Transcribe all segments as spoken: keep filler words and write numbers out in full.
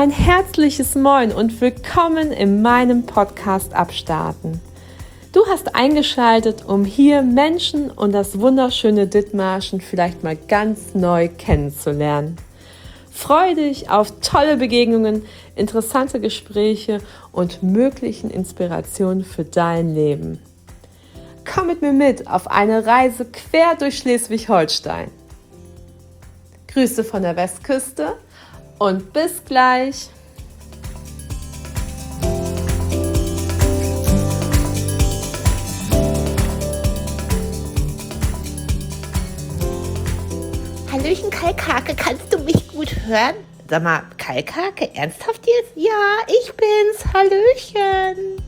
Ein herzliches Moin und willkommen in meinem Podcast Abstarten. Du hast eingeschaltet, um hier Menschen und das wunderschöne Dithmarschen vielleicht mal ganz neu kennenzulernen. Freue dich auf tolle Begegnungen, interessante Gespräche und möglichen Inspirationen für dein Leben. Komm mit mir mit auf eine Reise quer durch Schleswig-Holstein. Grüße von der Westküste und bis gleich. Hallöchen Kalkhake, kannst du mich gut hören? Sag mal, Kalkhake, ernsthaft jetzt? Ja, ich bin's, Hallöchen.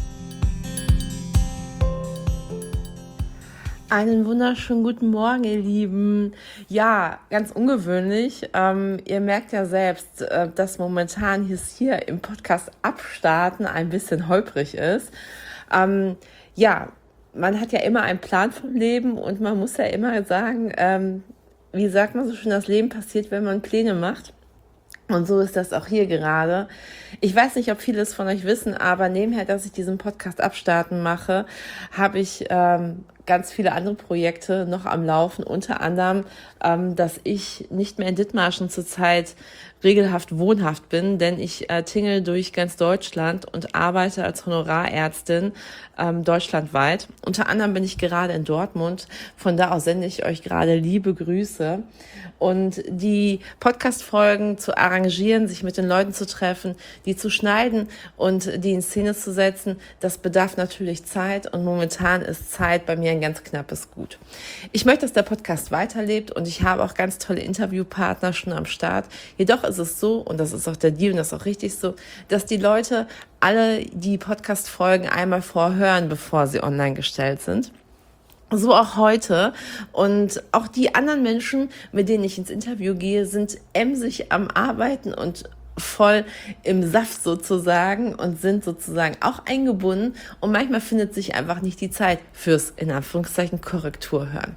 Einen wunderschönen guten Morgen, ihr Lieben. Ja, ganz ungewöhnlich. Ähm, ihr merkt ja selbst, äh, dass momentan hier im Podcast Abstarten ein bisschen holprig ist. Ähm, ja, man hat ja immer einen Plan vom Leben und man muss ja immer sagen, ähm, wie sagt man so schön, das Leben passiert, wenn man Pläne macht. Und so ist das auch hier gerade. Ich weiß nicht, ob viele es von euch wissen, aber nebenher, dass ich diesen Podcast Abstarten mache, habe ich ähm, ganz viele andere Projekte noch am Laufen. Unter anderem, ähm, dass ich nicht mehr in Dithmarschen zurzeit regelhaft wohnhaft bin, denn ich äh, tingel durch ganz Deutschland und arbeite als Honorarärztin ähm, deutschlandweit. Unter anderem bin ich gerade in Dortmund. Von da aus sende ich euch gerade liebe Grüße. Und die Podcast-Folgen zu arrangieren, sich mit den Leuten zu treffen, die zu schneiden und die in Szene zu setzen, das bedarf natürlich Zeit und momentan ist Zeit bei mir ein ganz knappes Gut. Ich möchte, dass der Podcast weiterlebt und ich habe auch ganz tolle Interviewpartner schon am Start. Jedoch ist es so, und das ist auch der Deal und das ist auch richtig so, dass die Leute alle die Podcast-Folgen einmal vorhören, bevor sie online gestellt sind. So auch heute. Und auch die anderen Menschen, mit denen ich ins Interview gehe, sind emsig am Arbeiten und voll im Saft sozusagen und sind sozusagen auch eingebunden. Und manchmal findet sich einfach nicht die Zeit fürs, in Anführungszeichen, Korrekturhören.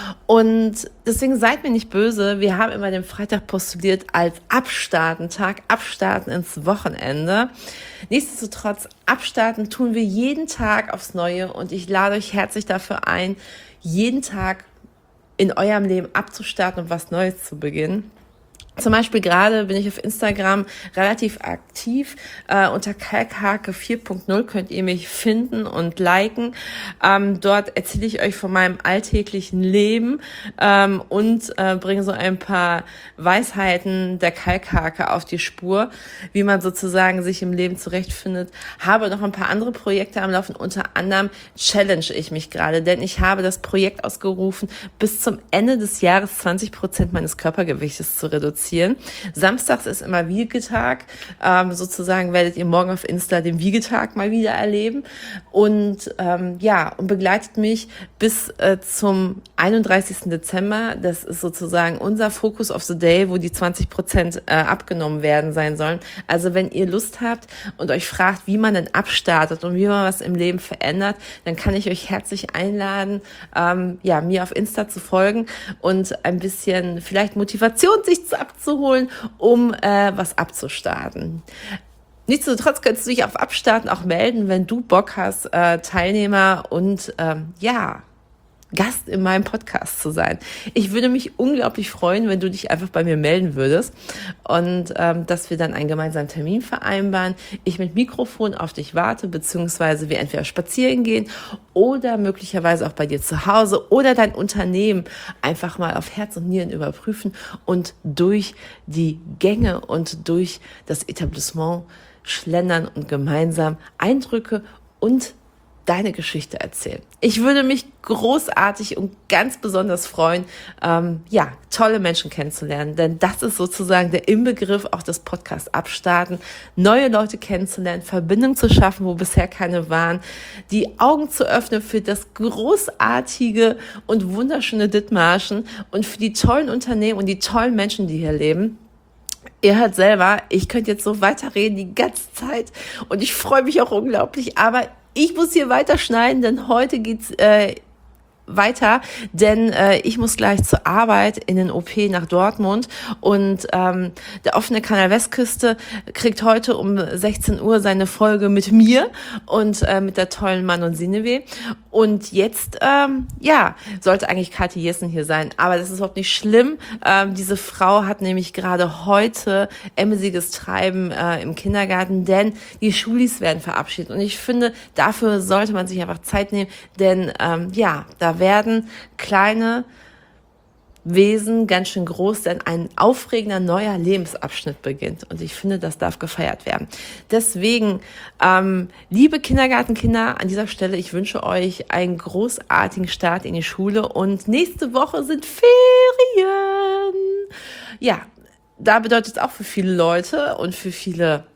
Und deswegen seid mir nicht böse. Wir haben immer den Freitag postuliert als Abstartentag, Abstarten ins Wochenende. Nichtsdestotrotz, Abstarten tun wir jeden Tag aufs Neue und ich lade euch herzlich dafür ein, jeden Tag in eurem Leben abzustarten und was Neues zu beginnen. Zum Beispiel gerade bin ich auf Instagram relativ aktiv. Äh, unter Kalkhake vier Punkt null könnt ihr mich finden und liken. Ähm, dort erzähle ich euch von meinem alltäglichen Leben ähm, und äh, bringe so ein paar Weisheiten der Kalkhake auf die Spur, wie man sozusagen sich im Leben zurechtfindet. Habe noch ein paar andere Projekte am Laufen. Unter anderem challenge ich mich gerade, denn ich habe das Projekt ausgerufen, bis zum Ende des Jahres zwanzig Prozent meines Körpergewichtes zu reduzieren. Samstags ist immer Wiegetag. Ähm, sozusagen werdet ihr morgen auf Insta den Wiegetag mal wieder erleben. Und ähm, ja, und begleitet mich bis äh, zum einunddreißigsten Dezember. Das ist sozusagen unser Focus of the Day, wo die zwanzig Prozent äh, abgenommen werden sein sollen. Also wenn ihr Lust habt und euch fragt, wie man denn abstartet und wie man was im Leben verändert, dann kann ich euch herzlich einladen, ähm, ja, mir auf Insta zu folgen und ein bisschen vielleicht Motivation sich zu abzuholen, um äh, was abzustarten. Nichtsdestotrotz könntest du dich auf Abstarten auch melden, wenn du Bock hast, äh, Teilnehmer und ähm, ja, Gast in meinem Podcast zu sein. Ich würde mich unglaublich freuen, wenn du dich einfach bei mir melden würdest und ähm, dass wir dann einen gemeinsamen Termin vereinbaren. Ich mit Mikrofon auf dich warte, beziehungsweise wir entweder spazieren gehen oder möglicherweise auch bei dir zu Hause oder dein Unternehmen einfach mal auf Herz und Nieren überprüfen und durch die Gänge und durch das Etablissement schlendern und gemeinsam Eindrücke und deine Geschichte erzählen. Ich würde mich großartig und ganz besonders freuen, ähm, ja, tolle Menschen kennenzulernen, denn das ist sozusagen der Inbegriff auch des Podcasts Abstarten, neue Leute kennenzulernen, Verbindungen zu schaffen, wo bisher keine waren, die Augen zu öffnen für das großartige und wunderschöne Dithmarschen und für die tollen Unternehmen und die tollen Menschen, die hier leben. Ihr hört selber, ich könnte jetzt so weiterreden die ganze Zeit und ich freue mich auch unglaublich, aber ich muss hier weiter schneiden, denn heute geht's äh, weiter, denn äh, ich muss gleich zur Arbeit in den O P nach Dortmund und ähm, der offene Kanal Westküste kriegt heute um sechzehn Uhr seine Folge mit mir und äh, mit der tollen Mann und Sineve. Und jetzt, ähm, ja, sollte eigentlich Kathi Jessen hier sein, aber das ist überhaupt nicht schlimm. Ähm, diese Frau hat nämlich gerade heute emsiges Treiben äh, im Kindergarten, denn die Schulis werden verabschiedet und ich finde, dafür sollte man sich einfach Zeit nehmen, denn ähm, ja, da werden kleine Wesen ganz schön groß, denn ein aufregender neuer Lebensabschnitt beginnt. Und ich finde, das darf gefeiert werden. Deswegen, ähm, liebe Kindergartenkinder, an dieser Stelle, ich wünsche euch einen großartigen Start in die Schule und nächste Woche sind Ferien. Ja, da bedeutet es auch für viele Leute und für viele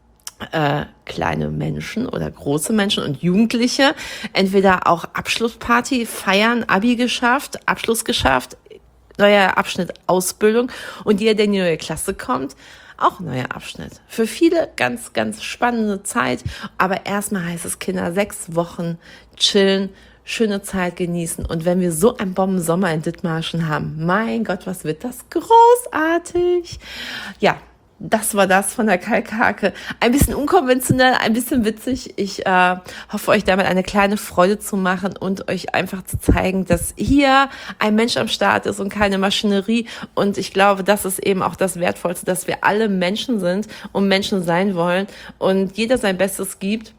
Äh, kleine Menschen oder große Menschen und Jugendliche entweder auch Abschlussparty, feiern, Abi geschafft, Abschluss geschafft, neuer Abschnitt Ausbildung und jeder, der in die neue Klasse kommt, auch ein neuer Abschnitt. Für viele ganz, ganz spannende Zeit, aber erstmal heißt es, Kinder, sechs Wochen chillen, schöne Zeit genießen und wenn wir so einen Bombensommer in Dithmarschen haben, mein Gott, was wird das großartig. Ja, das war das von der Kalkhake. Ein bisschen unkonventionell, ein bisschen witzig. Ich äh, hoffe, euch damit eine kleine Freude zu machen und euch einfach zu zeigen, dass hier ein Mensch am Start ist und keine Maschinerie. Und ich glaube, das ist eben auch das Wertvollste, dass wir alle Menschen sind und Menschen sein wollen und jeder sein Bestes gibt,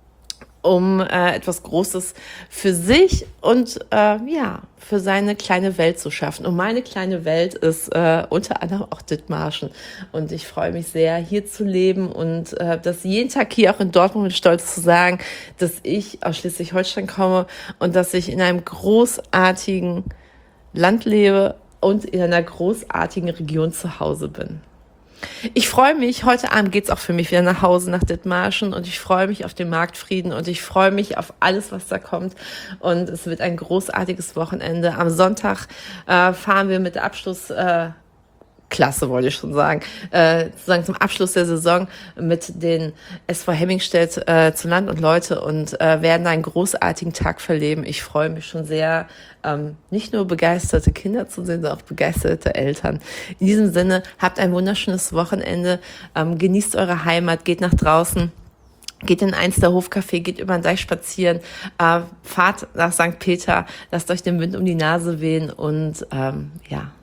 um äh, etwas Großes für sich und äh, ja für seine kleine Welt zu schaffen. Und meine kleine Welt ist äh, unter anderem auch Dithmarschen. Und ich freue mich sehr, hier zu leben und äh, das jeden Tag hier auch in Dortmund mit Stolz zu sagen, dass ich aus Schleswig-Holstein komme und dass ich in einem großartigen Land lebe und in einer großartigen Region zu Hause bin. Ich freue mich, heute Abend geht's auch für mich wieder nach Hause, nach Dithmarschen und ich freue mich auf den Marktfrieden und ich freue mich auf alles, was da kommt und es wird ein großartiges Wochenende. Am Sonntag äh, fahren wir mit der Abschluss äh, Klasse, wollte ich schon sagen, äh, sozusagen zum Abschluss der Saison mit den S V Hemmingstedt äh, zu Land und Leute und äh, werden einen großartigen Tag verleben. Ich freue mich schon sehr, ähm, nicht nur begeisterte Kinder zu sehen, sondern auch begeisterte Eltern. In diesem Sinne, habt ein wunderschönes Wochenende, ähm, genießt eure Heimat, geht nach draußen. Geht in eins der Hofcafé, geht über den Deich spazieren, äh, fahrt nach Sankt Peter, lasst euch den Wind um die Nase wehen und ähm, ja,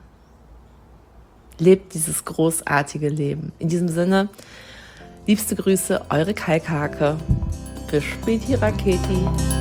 lebt dieses großartige Leben. In diesem Sinne, liebste Grüße, eure Kalkhake. Bis späti, Raketi.